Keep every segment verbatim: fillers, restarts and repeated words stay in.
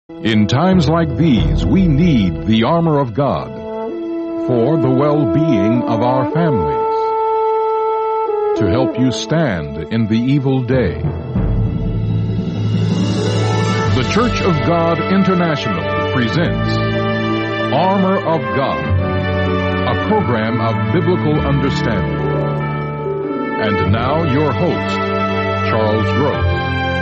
In times like these, we need the armor of God for the well-being of our families, to help you stand in the evil day. The Church of God International presents Armor of God, a program of biblical understanding. And now your host, Charles Gross.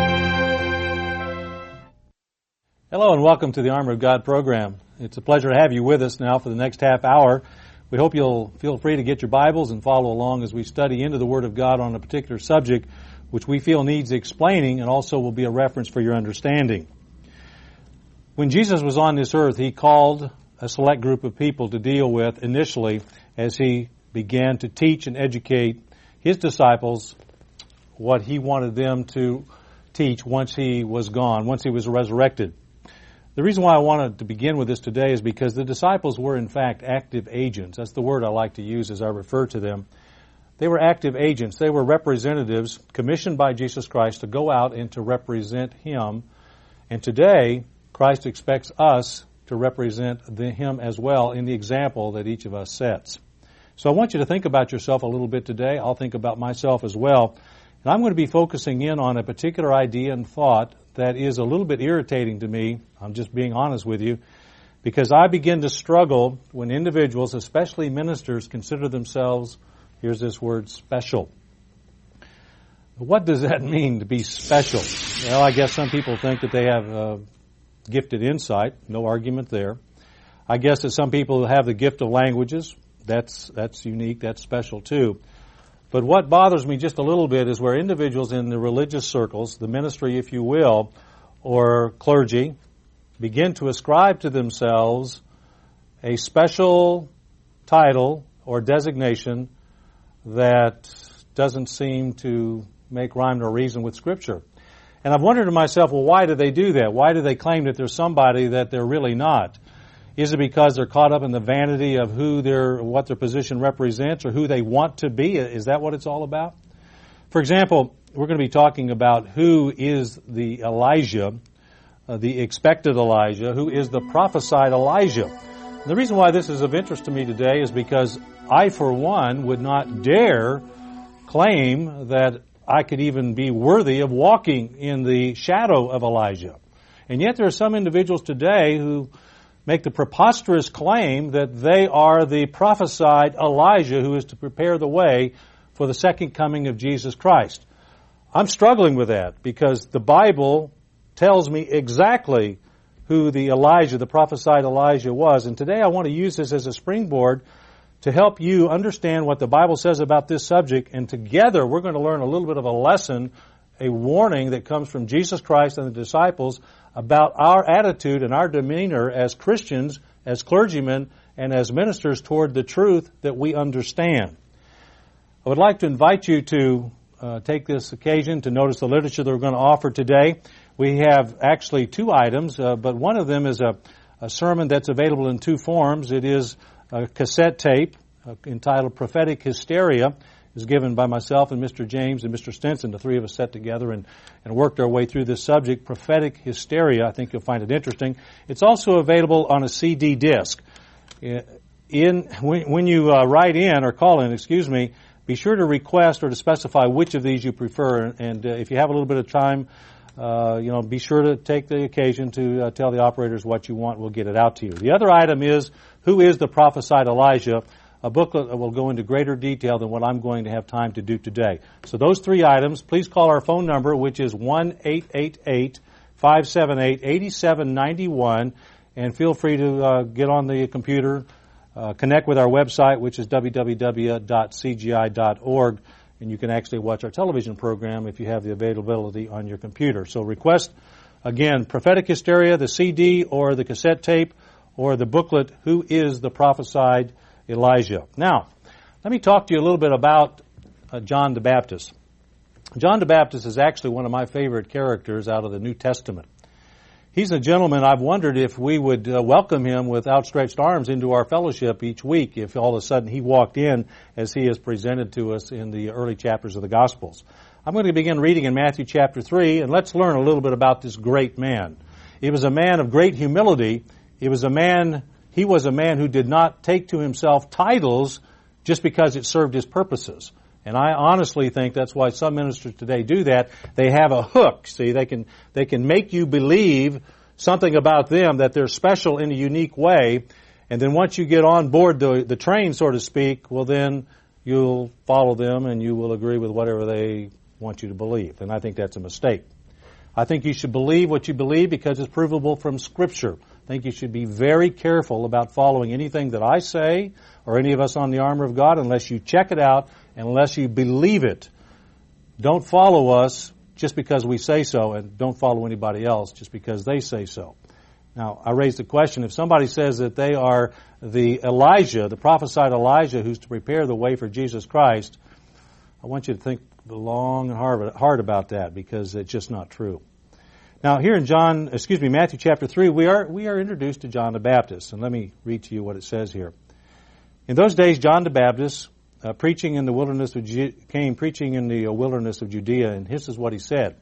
Hello and welcome to the Armor of God program. It's a pleasure to have you with us now for the next half hour. We hope you'll feel free to get your Bibles and follow along as we study into the Word of God on a particular subject which we feel needs explaining and also will be a reference for your understanding. When Jesus was on this earth, He called a select group of people to deal with initially as He began to teach and educate His disciples what He wanted them to teach once He was gone, once He was resurrected. The reason why I wanted to begin with this today is because the disciples were in fact active agents. That's the word I like to use as I refer to them. They were active agents. They were representatives commissioned by Jesus Christ to go out and to represent Him. And today, Christ expects us to represent the, Him as well in the example that each of us sets. So I want you to think about yourself a little bit today. I'll think about myself as well. And I'm going to be focusing in on a particular idea and thought that is a little bit irritating to me. I'm just being honest with you, because I begin to struggle when individuals, especially ministers, consider themselves, here's this word, special. What does that mean to be special? Well, I guess some people think that they have uh, gifted insight. No argument there. I guess that some people have the gift of languages. That's that's unique. That's special too. But what bothers me just a little bit is where individuals in the religious circles, the ministry, if you will, or clergy, begin to ascribe to themselves a special title or designation that doesn't seem to make rhyme or reason with Scripture. And I've wondered to myself, well, why do they do that? Why do they claim that they're somebody that they're really not? Is it because they're caught up in the vanity of who their, what their position represents or who they want to be? Is that what it's all about? For example, we're going to be talking about who is the Elijah, uh, the expected Elijah, who is the prophesied Elijah. And the reason why this is of interest to me today is because I, for one, would not dare claim that I could even be worthy of walking in the shadow of Elijah. And yet there are some individuals today who make the preposterous claim that they are the prophesied Elijah who is to prepare the way for the second coming of Jesus Christ. I'm struggling with that because the Bible tells me exactly who the Elijah, the prophesied Elijah was. And today I want to use this as a springboard to help you understand what the Bible says about this subject. And together we're going to learn a little bit of a lesson, a warning that comes from Jesus Christ and the disciples about our attitude and our demeanor as Christians, as clergymen, and as ministers toward the truth that we understand. I would like to invite you to uh, take this occasion to notice the literature that we're going to offer today. We have actually two items, uh, but one of them is a, a sermon that's available in two forms. It is a cassette tape uh, entitled Prophetic Hysteria. Is given by myself and Mister James and Mister Stinson. The three of us sat together and, and worked our way through this subject, Prophetic Hysteria. I think you'll find it interesting. It's also available on a C D disc. In when, when you uh, write in or call in, excuse me, be sure to request or to specify which of these you prefer. And uh, if you have a little bit of time, uh, you know, be sure to take the occasion to uh, tell the operators what you want. We'll get it out to you. The other item is, who is the prophesied Elijah? A booklet that will go into greater detail than what I'm going to have time to do today. So those three items, please call our phone number, which is one eight eight eight, five seven eight, eight seven nine one, and feel free to uh, get on the computer, uh, connect with our website, which is w w w dot c g i dot org, and you can actually watch our television program if you have the availability on your computer. So request, again, Prophetic Hysteria, the C D or the cassette tape, or the booklet, Who is the Prophesied Elijah. Now, let me talk to you a little bit about uh, John the Baptist. John the Baptist is actually one of my favorite characters out of the New Testament. He's a gentleman. I've wondered if we would uh, welcome him with outstretched arms into our fellowship each week if all of a sudden he walked in as he is presented to us in the early chapters of the Gospels. I'm going to begin reading in Matthew chapter three, and let's learn a little bit about this great man. It was a man of great humility. It was a man, he was a man who did not take to himself titles just because it served his purposes. And I honestly think that's why some ministers today do that. They have a hook. See, they can, they can make you believe something about them, that they're special in a unique way. And then once you get on board the, the train, so to speak, well then you'll follow them and you will agree with whatever they want you to believe. And I think that's a mistake. I think you should believe what you believe because it's provable from Scripture. I think you should be very careful about following anything that I say or any of us on the Armor of God unless you check it out, unless you believe it. Don't follow us just because we say so, and don't follow anybody else just because they say so. Now, I raised the question, if somebody says that they are the Elijah, the prophesied Elijah who's to prepare the way for Jesus Christ, I want you to think long and hard, hard about that because it's just not true. Now, here in John, excuse me, Matthew chapter three, we are we are introduced to John the Baptist, and let me read to you what it says here. In those days, John the Baptist, uh, preaching in the wilderness of Ju- came preaching in the uh, wilderness of Judea, and this is what he said.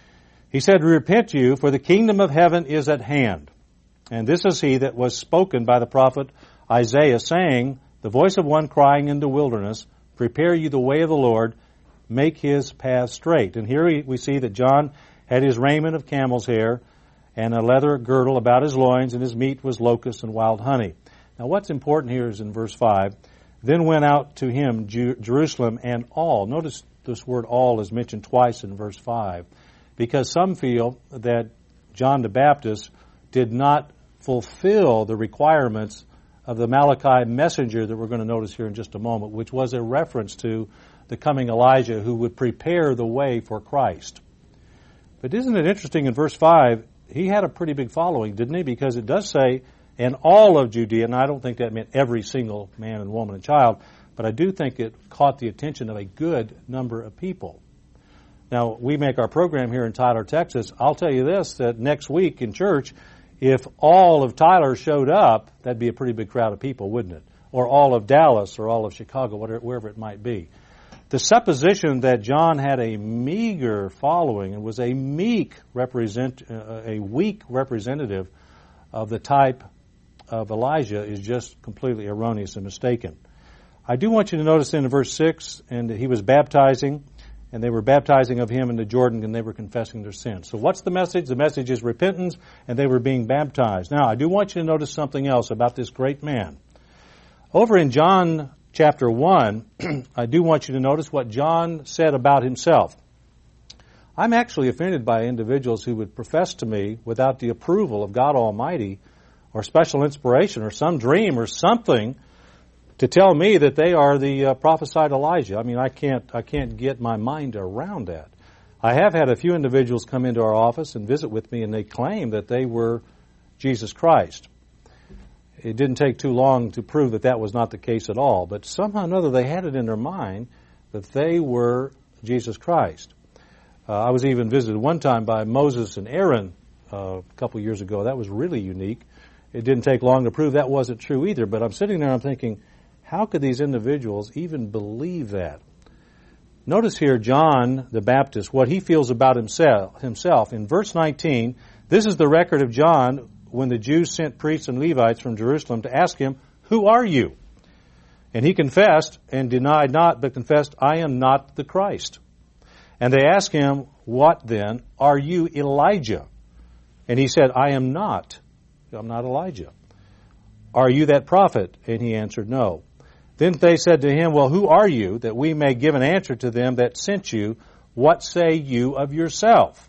He said, "Repent you, for the kingdom of heaven is at hand." And this is he that was spoken by the prophet Isaiah, saying, "The voice of one crying in the wilderness, prepare you the way of the Lord, make his path straight." And here we, we see that John had his raiment of camel's hair and a leather girdle about his loins, and his meat was locusts and wild honey. Now what's important here is in verse five, "Then went out to him Ju- Jerusalem and all." Notice this word all is mentioned twice in verse five, because some feel that John the Baptist did not fulfill the requirements of the Malachi messenger that we're going to notice here in just a moment, which was a reference to the coming Elijah who would prepare the way for Christ. But isn't it interesting in verse five, he had a pretty big following, didn't he? Because it does say, "and all of Judea," and I don't think that meant every single man and woman and child, but I do think it caught the attention of a good number of people. Now, we make our program here in Tyler, Texas. I'll tell you this, that next week in church, if all of Tyler showed up, that'd be a pretty big crowd of people, wouldn't it? Or all of Dallas or all of Chicago, whatever, wherever it might be. The supposition that John had a meager following and was a meek represent, uh, a weak representative of the type of Elijah is just completely erroneous and mistaken. I do want you to notice in verse six, and he was baptizing, and they were baptizing of him in the Jordan, and they were confessing their sins. So what's the message? The message is repentance, and they were being baptized. Now, I do want you to notice something else about this great man. Over in John chapter one, I do want you to notice what John said about himself. I'm actually offended by individuals who would profess to me, without the approval of God Almighty, or special inspiration, or some dream, or something, to tell me that they are the uh, prophesied Elijah. I mean, I can't, I can't get my mind around that. I have had a few individuals come into our office and visit with me, and they claim that they were Jesus Christ. It didn't take too long to prove that that was not the case at all, but somehow or another they had it in their mind that they were Jesus Christ. Uh, I was even visited one time by Moses and Aaron uh, a couple years ago. That was really unique. It didn't take long to prove that wasn't true either, but I'm sitting there and I'm thinking, how could these individuals even believe that? Notice here John the Baptist, what he feels about himself. himself. In verse nineteen, this is the record of John when the Jews sent priests and Levites from Jerusalem to ask him, "Who are you?" And he confessed and denied not, but confessed, "I am not the Christ." And they asked him, "What then? Are you Elijah?" And he said, "I am not. I'm not Elijah." "Are you that prophet?" And he answered, "No." Then they said to him, "Well, who are you, that we may give an answer to them that sent you? What say you of yourself?"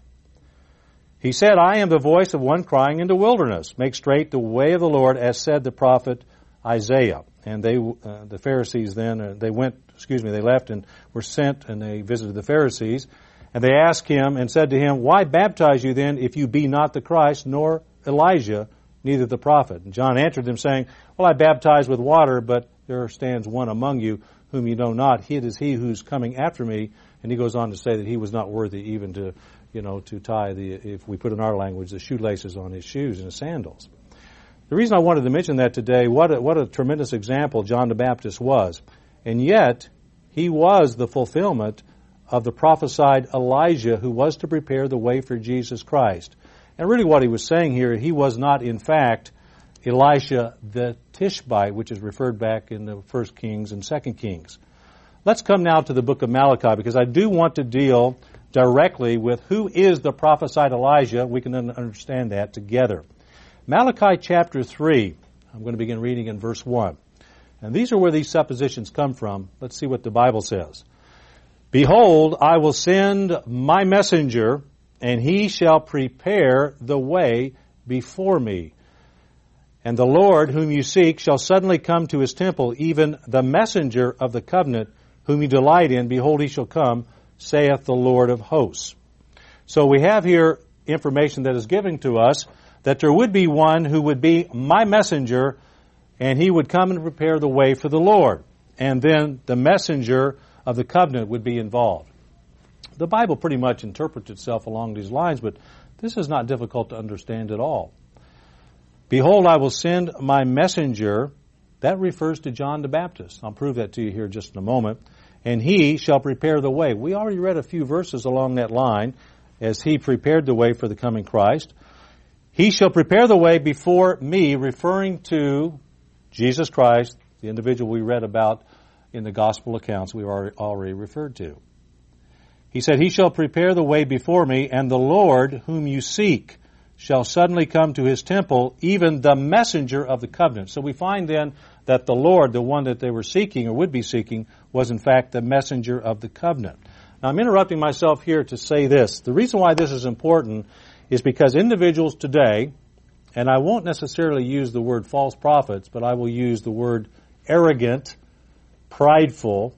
He said, "I am the voice of one crying in the wilderness, make straight the way of the Lord, as said the prophet Isaiah." And they, uh, the Pharisees then, uh, they went, excuse me, they left and were sent, and they visited the Pharisees. And they asked him and said to him, "Why baptize you then, if you be not the Christ, nor Elijah, neither the prophet?" And John answered them, saying, "Well, I baptize with water, but there stands one among you whom you know not. It is he who's coming after me." And he goes on to say that he was not worthy even to, you know, to tie the, if we put in our language, the shoelaces on his shoes and his sandals. The reason I wanted to mention that today, what a, what a tremendous example John the Baptist was. And yet, he was the fulfillment of the prophesied Elijah who was to prepare the way for Jesus Christ. And really what he was saying here, he was not in fact Elisha the Tishbite, which is referred back in the First Kings and Second Kings. Let's come now to the book of Malachi, because I do want to deal directly with who is the prophesied Elijah. We can understand that together. Malachi chapter three, I'm going to begin reading in verse one. And these are where these suppositions come from. Let's see what the Bible says. Behold, I will send my messenger, and he shall prepare the way before me. And the Lord whom you seek shall suddenly come to his temple, even the messenger of the covenant whom you delight in. Behold, he shall come, saith the Lord of hosts. So we have here information that is given to us that there would be one who would be my messenger, and he would come and prepare the way for the Lord. And then the messenger of the covenant would be involved. The Bible pretty much interprets itself along these lines, but this is not difficult to understand at all. Behold, I will send my messenger. That refers to John the Baptist. I'll prove that to you here just in a moment. And he shall prepare the way. We already read a few verses along that line as he prepared the way for the coming Christ. He shall prepare the way before me, referring to Jesus Christ, the individual we read about in the gospel accounts we've already referred to. He said, he shall prepare the way before me, and the Lord whom you seek shall suddenly come to his temple, even the messenger of the covenant. So we find then that the Lord, the one that they were seeking or would be seeking, was in fact the messenger of the covenant. Now I'm interrupting myself here to say this. The reason why this is important is because individuals today, and I won't necessarily use the word false prophets, but I will use the word arrogant, prideful,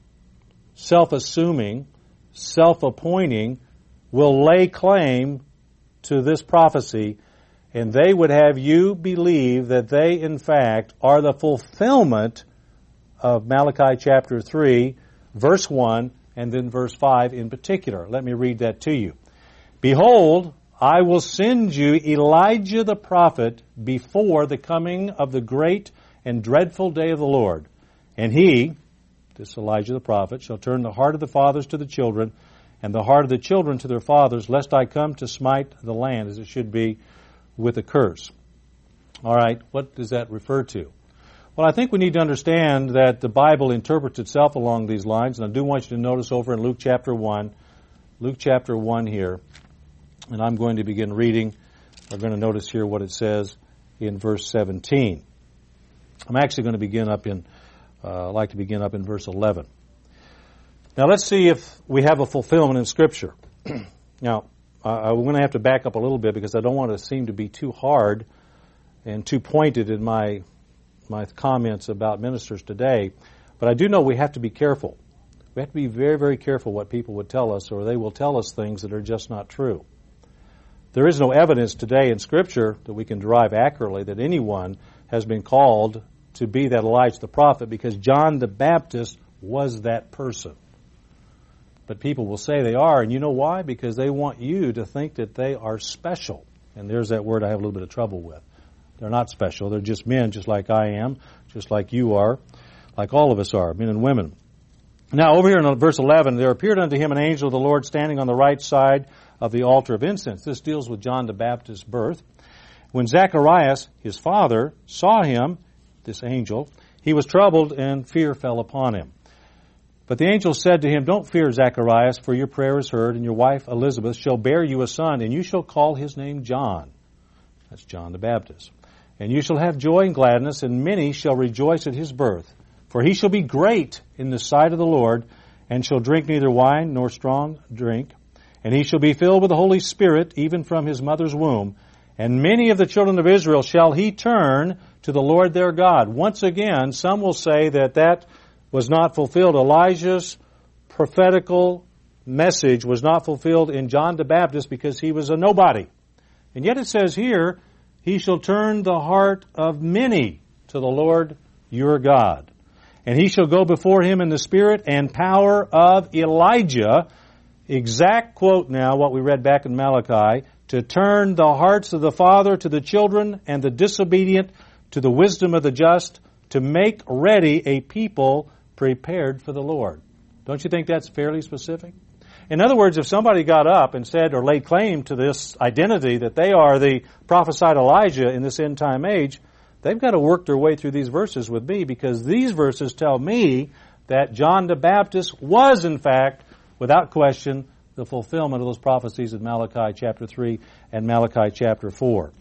self-assuming, self-appointing, will lay claim to this prophecy, and they would have you believe that they, in fact, are the fulfillment of Malachi chapter three, verse one, and then verse five in particular. Let me read that to you. Behold, I will send you Elijah the prophet before the coming of the great and dreadful day of the Lord. And he, this Elijah the prophet, shall turn the heart of the fathers to the children, and the heart of the children to their fathers, lest I come to smite the land, as it should be, with a curse. All right, what does that refer to? Well, I think we need to understand that the Bible interprets itself along these lines, and I do want you to notice over in Luke chapter one, Luke chapter one here, and I'm going to begin reading. We're going to notice here what it says in verse seventeen. I'm actually going to begin up in, uh, I'd like to begin up in verse eleven. Now let's see if we have a fulfillment in Scripture. Now, uh, I'm going to have to back up a little bit because I don't want to seem to be too hard and too pointed in my my comments about ministers today. But I do know we have to be careful. We have to be very, very careful what people would tell us, or they will tell us things that are just not true. There is no evidence today in Scripture that we can derive accurately that anyone has been called to be that Elijah the prophet, because John the Baptist was that person. But people will say they are, and you know why? Because they want you to think that they are special. And there's that word I have a little bit of trouble with. They're not special. They're just men, just like I am, just like you are, like all of us are, men and women. Now, over here in verse eleven, there appeared unto him an angel of the Lord standing on the right side of the altar of incense. This deals with John the Baptist's birth. When Zacharias, his father, saw him, this angel, he was troubled, and fear fell upon him. But the angel said to him, Don't fear, Zacharias, for your prayer is heard, and your wife Elizabeth shall bear you a son, and you shall call his name John. That's John the Baptist. And you shall have joy and gladness, and many shall rejoice at his birth. For he shall be great in the sight of the Lord, and shall drink neither wine nor strong drink. And he shall be filled with the Holy Spirit, even from his mother's womb. And many of the children of Israel shall he turn to the Lord their God. Once again, some will say that that was not fulfilled. Elijah's prophetical message was not fulfilled in John the Baptist because he was a nobody. And yet it says here, he shall turn the heart of many to the Lord your God. And he shall go before him in the spirit and power of Elijah. Exact quote now, what we read back in Malachi, to turn the hearts of the father to the children and the disobedient to the wisdom of the just, to make ready a people prepared for the Lord. Don't you think that's fairly specific? In other words, if somebody got up and said or laid claim to this identity that they are the prophesied Elijah in this end time age, they've got to work their way through these verses with me, because these verses tell me that John the Baptist was, in fact, without question, the fulfillment of those prophecies in Malachi chapter three and Malachi chapter four.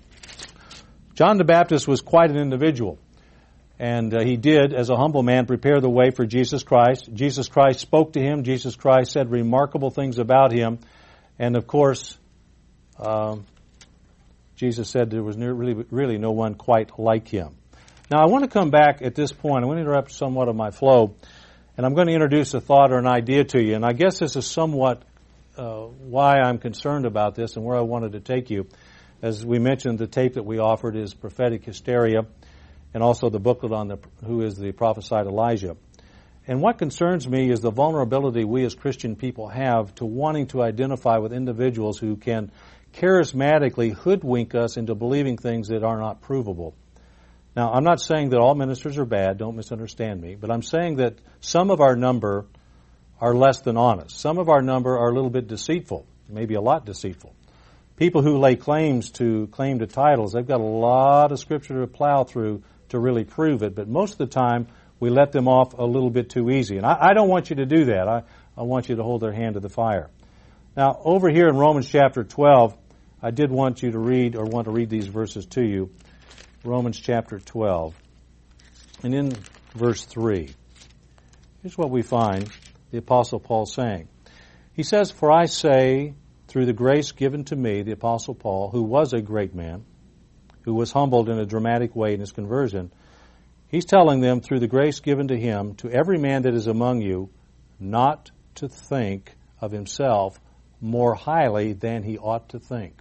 John the Baptist was quite an individual, and uh, he did, as a humble man, prepare the way for Jesus Christ. Jesus Christ spoke to him. Jesus Christ said remarkable things about him, and of course, um, Jesus said there was really, really no one quite like him. Now, I want to come back at this point. I want to interrupt somewhat of my flow, and I'm going to introduce a thought or an idea to you. And I guess this is somewhat uh, why I'm concerned about this and where I wanted to take you. As we mentioned, the tape that we offered is Prophetic Hysteria, and also the booklet on the who is the prophesied Elijah. And what concerns me is the vulnerability we as Christian people have to wanting to identify with individuals who can charismatically hoodwink us into believing things that are not provable. Now, I'm not saying that all ministers are bad, don't misunderstand me, but I'm saying that some of our number are less than honest. Some of our number are a little bit deceitful, maybe a lot deceitful. People who lay claims to claim to titles, they've got a lot of scripture to plow through to really prove it, but most of the time we let them off a little bit too easy. And I, I don't want you to do that. I, I want you to hold their hand to the fire. Now, over here in Romans chapter twelve, I did want you to read, or want to read these verses to you. Romans chapter twelve. And in verse three, here's what we find the Apostle Paul saying. He says, "For I say, through the grace given to me," the Apostle Paul, who was a great man, who was humbled in a dramatic way in his conversion, he's telling them, through the grace given to him, to every man that is among you, not to think of himself more highly than he ought to think.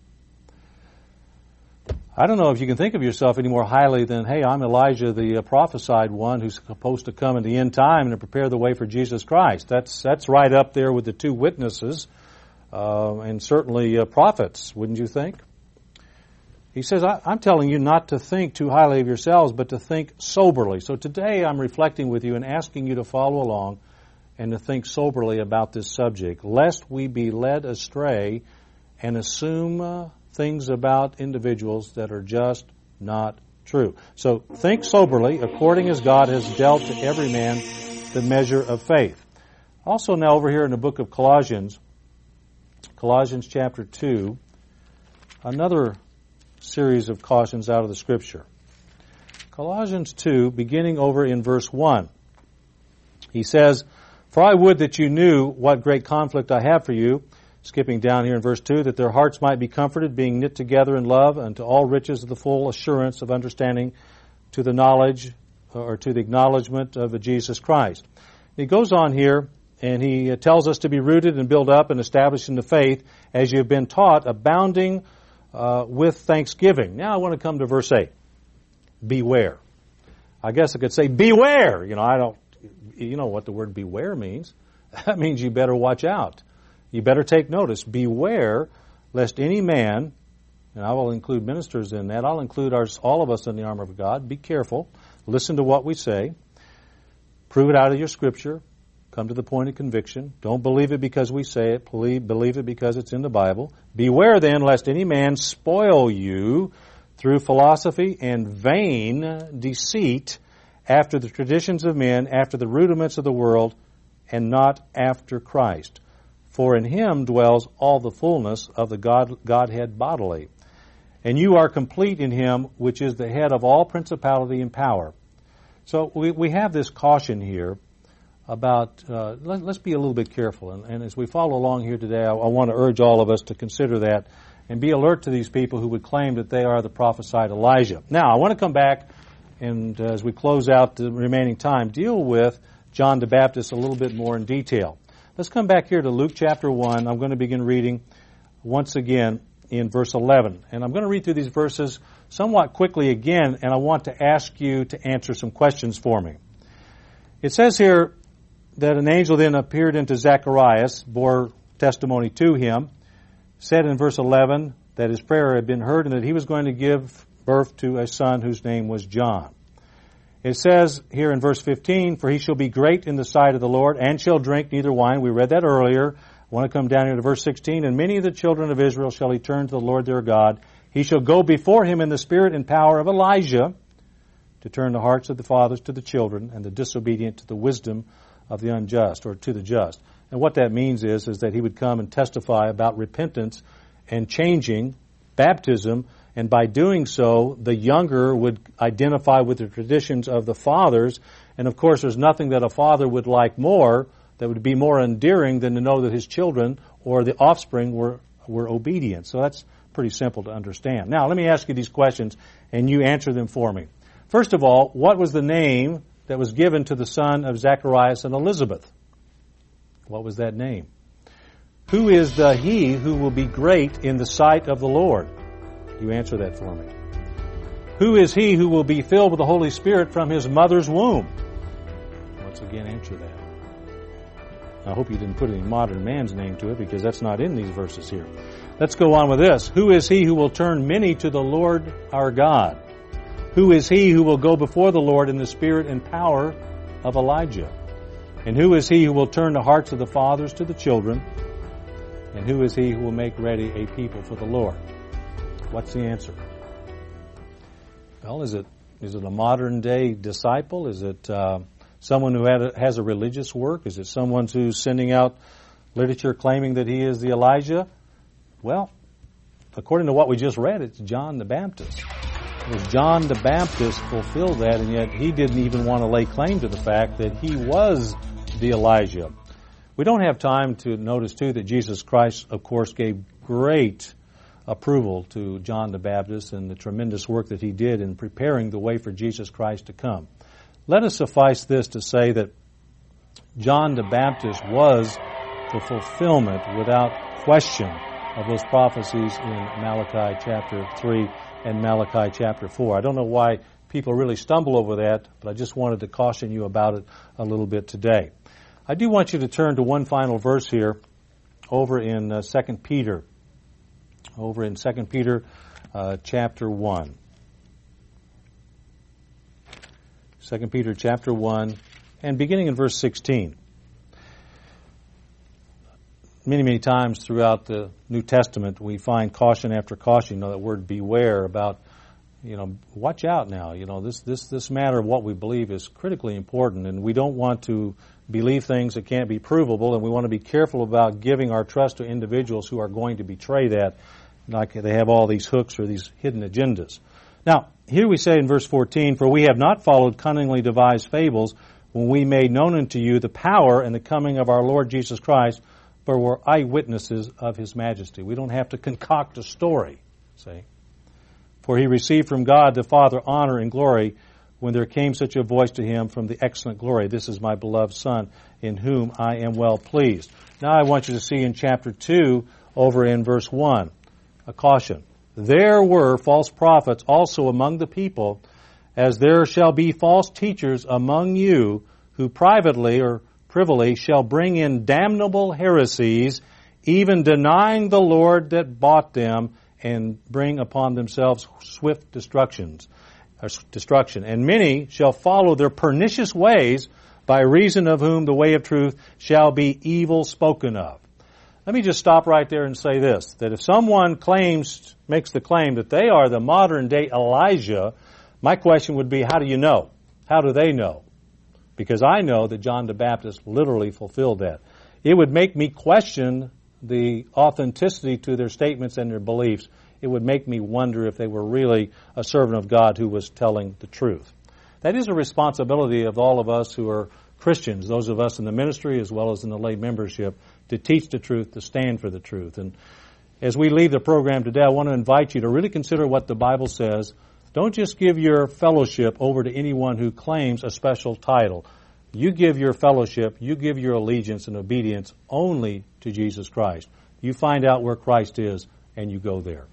I don't know if you can think of yourself any more highly than, hey, I'm Elijah, the uh, prophesied one who's supposed to come in the end time and to prepare the way for Jesus Christ. That's that's right up there with the two witnesses uh, and certainly uh, prophets, wouldn't you think? He says, I, I'm telling you not to think too highly of yourselves, but to think soberly. So today I'm reflecting with you and asking you to follow along and to think soberly about this subject, lest we be led astray and assume uh, things about individuals that are just not true. So think soberly, according as God has dealt to every man the measure of faith. Also now over here in the book of Colossians, Colossians chapter two, another series of cautions out of the Scripture. Colossians two, beginning over in verse one. He says, "For I would that you knew what great conflict I have for you," skipping down here in verse two, "that their hearts might be comforted, being knit together in love, unto all riches of the full assurance of understanding, to the knowledge, or to the acknowledgement of Jesus Christ." He goes on here, and he tells us to be rooted and built up and established in the faith, as you have been taught, abounding uh, with thanksgiving. Now I want to come to verse eight. Beware. I guess I could say beware. You know, I don't, you know what the word beware means. That means you better watch out. You better take notice. Beware lest any man, and I will include ministers in that, I'll include our, all of us in the armor of God. Be careful. Listen to what we say. Prove it out of your Scripture. Come to the point of conviction. Don't believe it because we say it. Believe, believe it because it's in the Bible. Beware then lest any man spoil you through philosophy and vain deceit, after the traditions of men, after the rudiments of the world, and not after Christ. For in him dwells all the fullness of the God, Godhead bodily. And you are complete in him, which is the head of all principality and power. So we, we have this caution here about, uh, let, let's be a little bit careful. And, and as we follow along here today, I, I want to urge all of us to consider that and be alert to these people who would claim that they are the prophesied Elijah. Now, I want to come back and uh, as we close out the remaining time, deal with John the Baptist a little bit more in detail. Let's come back here to Luke chapter one. I'm going to begin reading once again in verse eleven. And I'm going to read through these verses somewhat quickly again, and I want to ask you to answer some questions for me. It says here that an angel then appeared unto Zacharias, bore testimony to him, said in verse eleven that his prayer had been heard and that he was going to give birth to a son whose name was John. It says here in verse fifteen, "For he shall be great in the sight of the Lord, and shall drink neither wine," we read that earlier, I want to come down here to verse sixteen. And many of the children of Israel shall he turn to the Lord their God. He shall go before him in the spirit and power of Elijah, to turn the hearts of the fathers to the children, and the disobedient to the wisdom of the unjust, or to the just. And what that means is, is that he would come and testify about repentance and changing, baptism, and by doing so, the younger would identify with the traditions of the fathers. And of course, there's nothing that a father would like more, that would be more endearing than to know that his children or the offspring were, were obedient. So that's pretty simple to understand. Now, let me ask you these questions, and you answer them for me. First of all, what was the name that was given to the son of Zacharias and Elizabeth? What was that name? Who is the he who will be great in the sight of the Lord? You answer that for me. Who is he who will be filled with the Holy Spirit from his mother's womb? Once again, answer that. I hope you didn't put any modern man's name to it, because that's not in these verses here. Let's go on with this. Who is he who will turn many to the Lord our God? Who is he who will go before the Lord in the spirit and power of Elijah? And who is he who will turn the hearts of the fathers to the children? And who is he who will make ready a people for the Lord? What's the answer? Well, is it is it a modern day disciple? Is it uh, someone who had a, has a religious work? Is it someone who's sending out literature claiming that he is the Elijah? Well, according to what we just read, it's John the Baptist. It was John the Baptist fulfilled that, and yet he didn't even want to lay claim to the fact that he was the Elijah. We don't have time to notice, too, that Jesus Christ, of course, gave great approval to John the Baptist and the tremendous work that he did in preparing the way for Jesus Christ to come. Let us suffice this to say that John the Baptist was the fulfillment, without question, of those prophecies in Malachi chapter three and Malachi chapter four. I don't know why people really stumble over that, but I just wanted to caution you about it a little bit today. I do want you to turn to one final verse here over in uh, Second Peter. Over in Second Peter uh, chapter one. Second Peter chapter one, and beginning in verse sixteen. Many, many times throughout the New Testament, we find caution after caution. You know, that word beware about, you know, watch out now. You know, this, this, this matter of what we believe is critically important, and we don't want to believe things that can't be provable, and we want to be careful about giving our trust to individuals who are going to betray that, like they have all these hooks or these hidden agendas. Now, here we say in verse fourteen, "For we have not followed cunningly devised fables when we made known unto you the power and the coming of our Lord Jesus Christ, but were eyewitnesses of his majesty." We don't have to concoct a story, see. "For he received from God the Father honor and glory when there came such a voice to him from the excellent glory, This is my beloved Son, in whom I am well pleased." Now I want you to see in chapter two, over in verse one, a caution. "There were false prophets also among the people, as there shall be false teachers among you, who privately or privily shall bring in damnable heresies, even denying the Lord that bought them, and bring upon themselves swift destructions, or destruction. And many shall follow their pernicious ways, by reason of whom the way of truth shall be evil spoken of." Let me just stop right there and say this, that if someone claims, makes the claim that they are the modern day Elijah, my question would be, how do you know? How do they know? Because I know that John the Baptist literally fulfilled that. It would make me question the authenticity to their statements and their beliefs. It would make me wonder if they were really a servant of God who was telling the truth. That is a responsibility of all of us who are Christians, those of us in the ministry as well as in the lay membership, to teach the truth, to stand for the truth. And as we leave the program today, I want to invite you to really consider what the Bible says. Don't just give your fellowship over to anyone who claims a special title. You give your fellowship, you give your allegiance and obedience only to Jesus Christ. You find out where Christ is, and you go there.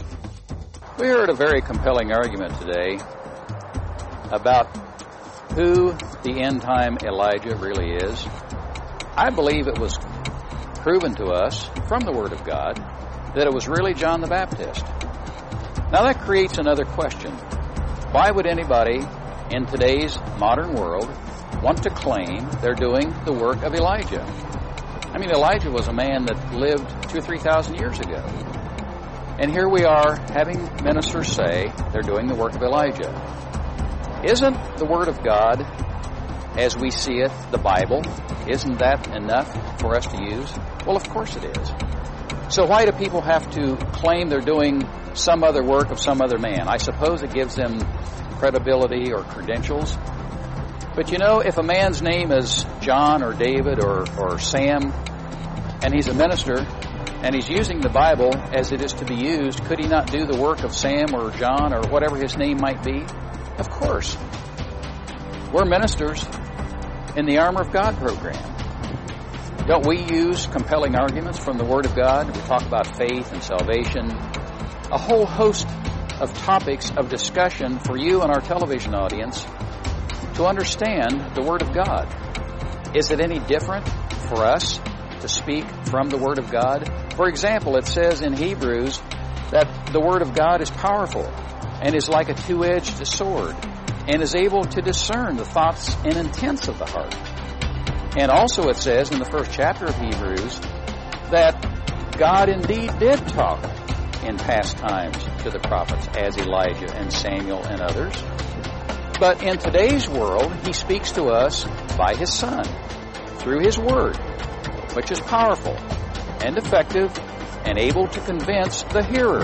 We heard a very compelling argument today about who the end-time Elijah really is. I believe it was proven to us from the Word of God that it was really John the Baptist. Now that creates another question. Why would anybody in today's modern world want to claim they're doing the work of Elijah? I mean, Elijah was a man that lived two or three thousand years ago. And here we are having ministers say they're doing the work of Elijah. Isn't the Word of God, as we see it, the Bible, isn't that enough for us to use? Well, of course it is. So why do people have to claim they're doing some other work of some other man? I suppose it gives them credibility or credentials. But you know, if a man's name is John or David or, or Sam, and he's a minister, and he's using the Bible as it is to be used, could he not do the work of Sam or John or whatever his name might be? Of course. We're ministers in the Armor of God program. Don't we use compelling arguments from the Word of God? We talk about faith and salvation, a whole host of topics of discussion for you and our television audience to understand the Word of God. Is it any different for us to speak from the Word of God? For example, it says in Hebrews that the Word of God is powerful and is like a two-edged sword and is able to discern the thoughts and intents of the heart. And also it says in the first chapter of Hebrews that God indeed did talk in past times to the prophets as Elijah and Samuel and others. But in today's world, He speaks to us by His Son, through His Word, which is powerful and effective and able to convince the hearer.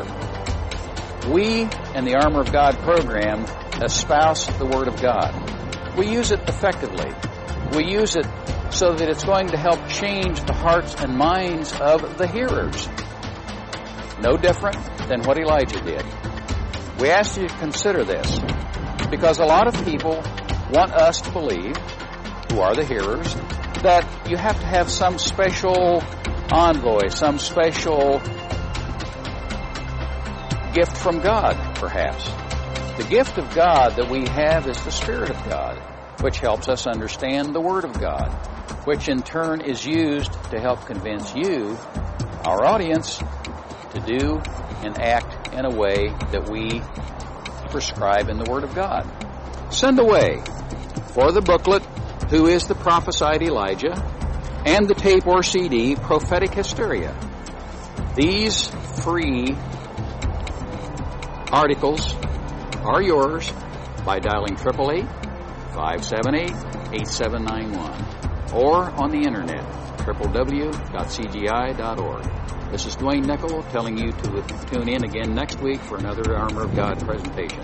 We in the Armor of God program espouse the Word of God. We use it effectively. We use it so that it's going to help change the hearts and minds of the hearers. No different than what Elijah did. We ask you to consider this, because a lot of people want us to believe, who are the hearers, that you have to have some special envoy, some special gift from God, perhaps. The gift of God that we have is the Spirit of God, which helps us understand the Word of God, which in turn is used to help convince you, our audience, to do and act in a way that we prescribe in the Word of God. Send away for the booklet, Who is the Prophesied Elijah, and the tape or C D, Prophetic Hysteria. These free articles are yours by dialing eight eight eight, five seven eight, eight seven nine one or on the internet, w w w dot c g i dot org. This is Dwayne Nickel telling you to tune in again next week for another Armor of God presentation.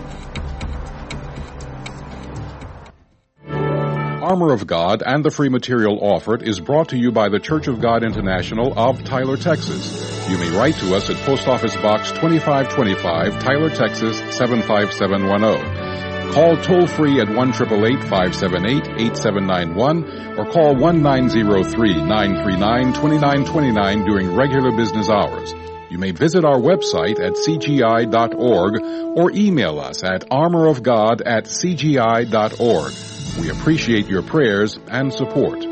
Armor of God and the free material offered is brought to you by the Church of God International of Tyler, Texas. You may write to us at Post Office Box twenty-five twenty-five, Tyler, Texas seven five seven one zero. Call toll-free at one eight eight eight, five seven eight, eight seven nine one or call one nine zero three, nine three nine, two nine two nine during regular business hours. You may visit our website at c g i dot org or email us at armorofgod at c g i dot org. We appreciate your prayers and support.